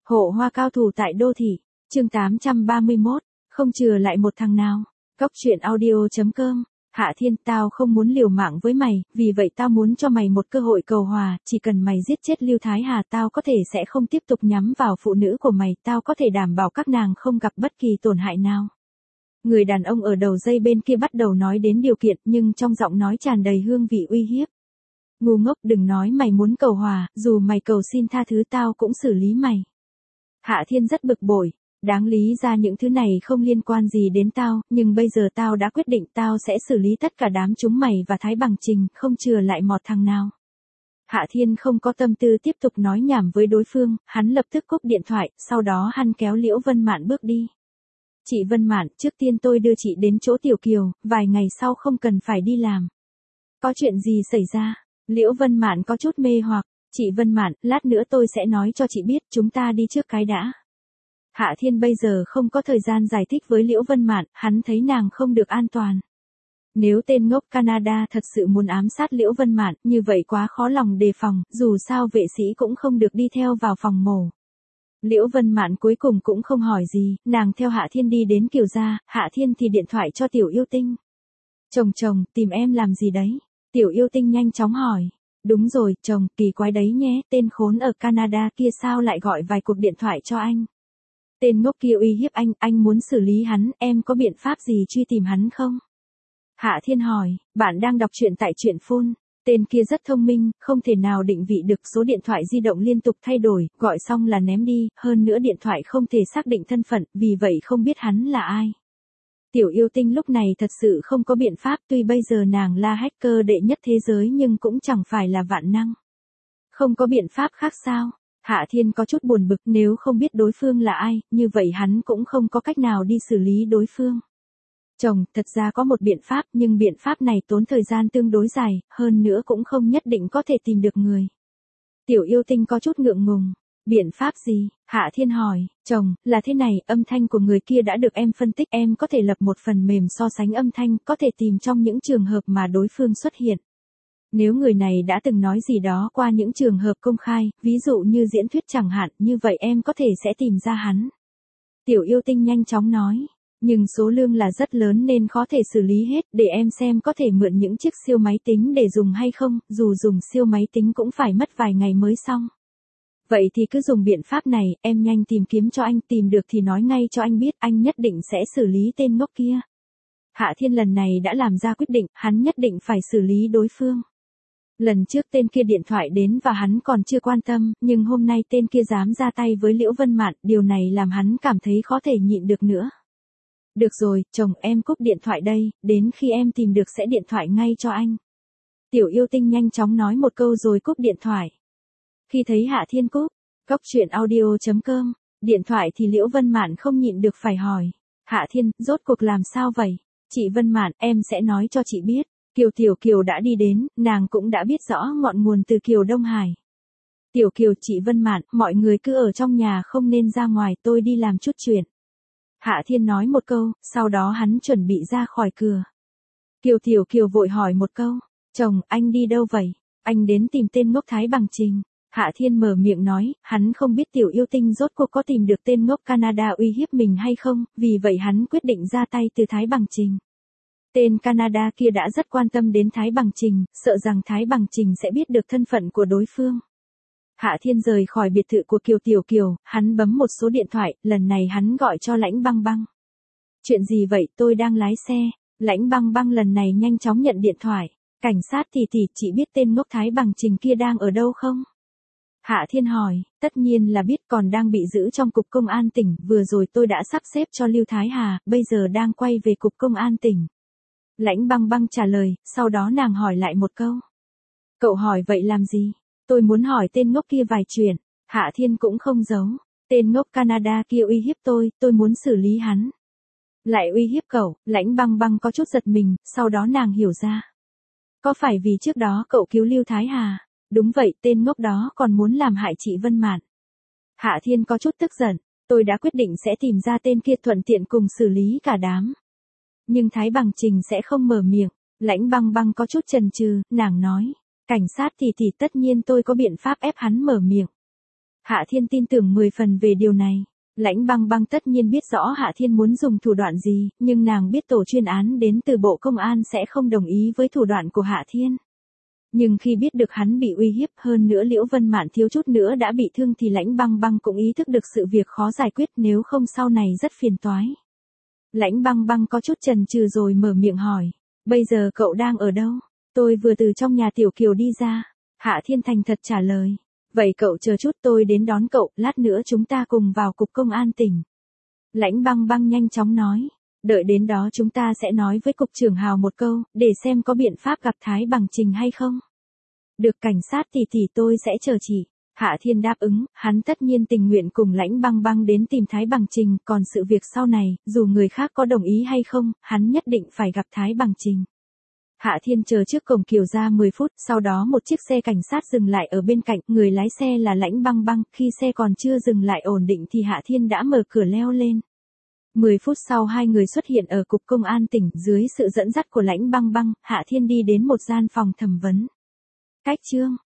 Hộ hoa cao thủ tại đô thị, chương 831, không chừa lại một thằng nào. Cốc truyện audio.com. Hạ Thiên, tao không muốn liều mạng với mày, vì vậy tao muốn cho mày một cơ hội cầu hòa, chỉ cần mày giết chết Lưu Thái Hà tao có thể sẽ không tiếp tục nhắm vào phụ nữ của mày, tao có thể đảm bảo các nàng không gặp bất kỳ tổn hại nào. Người đàn ông ở đầu dây bên kia bắt đầu nói đến điều kiện, nhưng trong giọng nói tràn đầy hương vị uy hiếp. Ngu ngốc, đừng nói mày muốn cầu hòa, dù mày cầu xin tha thứ tao cũng xử lý mày. Hạ Thiên rất bực bội, đáng lý ra những thứ này không liên quan gì đến tao, nhưng bây giờ tao đã quyết định tao sẽ xử lý tất cả đám chúng mày và Thái Bằng Trình, không chừa lại một thằng nào. Hạ Thiên không có tâm tư tiếp tục nói nhảm với đối phương, hắn lập tức cúp điện thoại, sau đó hắn kéo Liễu Vân Mạn bước đi. Chị Vân Mạn, trước tiên tôi đưa chị đến chỗ Tiểu Kiều, vài ngày sau không cần phải đi làm. Có chuyện gì xảy ra? Liễu Vân Mạn có chút mê hoặc. Chị Vân Mạn, lát nữa tôi sẽ nói cho chị biết, chúng ta đi trước cái đã. Hạ Thiên bây giờ không có thời gian giải thích với Liễu Vân Mạn, hắn thấy nàng không được an toàn. Nếu tên ngốc Canada thật sự muốn ám sát Liễu Vân Mạn, như vậy quá khó lòng đề phòng, dù sao vệ sĩ cũng không được đi theo vào phòng mổ. Liễu Vân Mạn cuối cùng cũng không hỏi gì, nàng theo Hạ Thiên đi đến Kiều gia, Hạ Thiên thì điện thoại cho Tiểu Yêu Tinh. Chồng, tìm em làm gì đấy? Tiểu Yêu Tinh nhanh chóng hỏi. Đúng rồi, chồng, kỳ quái đấy nhé, tên khốn ở Canada kia sao lại gọi vài cuộc điện thoại cho anh? Tên ngốc kia uy hiếp anh muốn xử lý hắn, em có biện pháp gì truy tìm hắn không? Hạ Thiên hỏi, bạn đang đọc truyện tại truyện phone. Tên kia rất thông minh, không thể nào định vị được số điện thoại di động liên tục thay đổi, gọi xong là ném đi, hơn nữa điện thoại không thể xác định thân phận, vì vậy không biết hắn là ai. Tiểu Yêu Tinh lúc này thật sự không có biện pháp, tuy bây giờ nàng là hacker đệ nhất thế giới nhưng cũng chẳng phải là vạn năng. Không có biện pháp khác sao? Hạ Thiên có chút buồn bực, nếu không biết đối phương là ai, như vậy hắn cũng không có cách nào đi xử lý đối phương. Chồng, thật ra có một biện pháp, nhưng biện pháp này tốn thời gian tương đối dài, hơn nữa cũng không nhất định có thể tìm được người. Tiểu Yêu Tinh có chút ngượng ngùng. Biện pháp gì? Hạ Thiên hỏi, chồng, là thế này, âm thanh của người kia đã được em phân tích, em có thể lập một phần mềm so sánh âm thanh, có thể tìm trong những trường hợp mà đối phương xuất hiện. Nếu người này đã từng nói gì đó qua những trường hợp công khai, ví dụ như diễn thuyết chẳng hạn, như vậy em có thể sẽ tìm ra hắn. Tiểu Yêu Tinh nhanh chóng nói, nhưng số lượng là rất lớn nên khó thể xử lý hết, để em xem có thể mượn những chiếc siêu máy tính để dùng hay không, dù dùng siêu máy tính cũng phải mất vài ngày mới xong. Vậy thì cứ dùng biện pháp này, em nhanh tìm kiếm cho anh, tìm được thì nói ngay cho anh biết, anh nhất định sẽ xử lý tên ngốc kia. Hạ Thiên lần này đã làm ra quyết định, hắn nhất định phải xử lý đối phương. Lần trước tên kia điện thoại đến và hắn còn chưa quan tâm, nhưng hôm nay tên kia dám ra tay với Liễu Vân Mạn, điều này làm hắn cảm thấy khó thể nhịn được nữa. Được rồi, chồng, em cúp điện thoại đây, đến khi em tìm được sẽ điện thoại ngay cho anh. Tiểu Yêu Tinh nhanh chóng nói một câu rồi cúp điện thoại. Khi thấy Hạ Thiên cúp, cốc truyện audio.com, điện thoại thì Liễu Vân Mạn không nhịn được phải hỏi. Hạ Thiên, rốt cuộc làm sao vậy? Chị Vân Mạn, em sẽ nói cho chị biết. Tiểu Kiều đã đi đến, nàng cũng đã biết rõ ngọn nguồn từ Kiều Đông Hải. Tiểu Kiều, chị Vân Mạn, mọi người cứ ở trong nhà không nên ra ngoài, tôi đi làm chút chuyện. Hạ Thiên nói một câu, sau đó hắn chuẩn bị ra khỏi cửa. Tiểu Kiều vội hỏi một câu, chồng, anh đi đâu vậy? Anh đến tìm tên ngốc Thái Bằng Trình. Hạ Thiên mở miệng nói, hắn không biết Tiểu Yêu Tinh rốt cuộc có tìm được tên ngốc Canada uy hiếp mình hay không, vì vậy hắn quyết định ra tay từ Thái Bằng Trình. Tên Canada kia đã rất quan tâm đến Thái Bằng Trình, sợ rằng Thái Bằng Trình sẽ biết được thân phận của đối phương. Hạ Thiên rời khỏi biệt thự của Tiểu Kiều, hắn bấm một số điện thoại, lần này hắn gọi cho Lãnh Băng Băng. Chuyện gì vậy, tôi đang lái xe. Lãnh Băng Băng lần này nhanh chóng nhận điện thoại. Cảnh sát tỷ, chị biết tên ngốc Thái Bằng Trình kia đang ở đâu không? Hạ Thiên hỏi, tất nhiên là biết, còn đang bị giữ trong cục công an tỉnh, vừa rồi tôi đã sắp xếp cho Lưu Thái Hà, bây giờ đang quay về cục công an tỉnh. Lãnh Băng Băng trả lời, sau đó nàng hỏi lại một câu. Cậu hỏi vậy làm gì? Tôi muốn hỏi tên ngốc kia vài chuyện. Hạ Thiên cũng không giấu. Tên ngốc Canada kia uy hiếp tôi muốn xử lý hắn. Lại uy hiếp cậu, Lãnh Băng Băng có chút giật mình, sau đó nàng hiểu ra. Có phải vì trước đó cậu cứu Lưu Thái Hà? Đúng vậy, tên ngốc đó còn muốn làm hại chị Vân Mạn. Hạ Thiên có chút tức giận, tôi đã quyết định sẽ tìm ra tên kia thuận tiện cùng xử lý cả đám. Nhưng Thái Bằng Trình sẽ không mở miệng, Lãnh Băng Băng có chút chần chừ, nàng nói, cảnh sát thì tất nhiên tôi có biện pháp ép hắn mở miệng. Hạ Thiên tin tưởng 10 phần về điều này. Lãnh Băng Băng tất nhiên biết rõ Hạ Thiên muốn dùng thủ đoạn gì, nhưng nàng biết tổ chuyên án đến từ Bộ Công an sẽ không đồng ý với thủ đoạn của Hạ Thiên. Nhưng khi biết được hắn bị uy hiếp, hơn nữa Liễu Vân Mạn thiếu chút nữa đã bị thương thì Lãnh Băng Băng cũng ý thức được sự việc khó giải quyết, nếu không sau này rất phiền toái. Lãnh Băng Băng có chút chần chừ rồi mở miệng hỏi, bây giờ cậu đang ở đâu? Tôi vừa từ trong nhà Tiểu Kiều đi ra. Hạ Thiên thành thật trả lời. Vậy cậu chờ chút, tôi đến đón cậu, lát nữa chúng ta cùng vào cục công an tỉnh. Lãnh Băng Băng nhanh chóng nói. Đợi đến đó chúng ta sẽ nói với cục trưởng Hào một câu, để xem có biện pháp gặp Thái Bằng Trình hay không. Được cảnh sát tỷ tôi sẽ chờ chị. Hạ Thiên đáp ứng, hắn tất nhiên tình nguyện cùng Lãnh Băng Băng đến tìm Thái Bằng Trình, còn sự việc sau này, dù người khác có đồng ý hay không, hắn nhất định phải gặp Thái Bằng Trình. Hạ Thiên chờ trước cổng Kiều gia 10 phút, sau đó một chiếc xe cảnh sát dừng lại ở bên cạnh, người lái xe là Lãnh Băng Băng, khi xe còn chưa dừng lại ổn định thì Hạ Thiên đã mở cửa leo lên. 10 phút sau hai người xuất hiện ở cục công an tỉnh, dưới sự dẫn dắt của Lãnh Băng Băng, Hạ Thiên đi đến một gian phòng thẩm vấn. Cách chương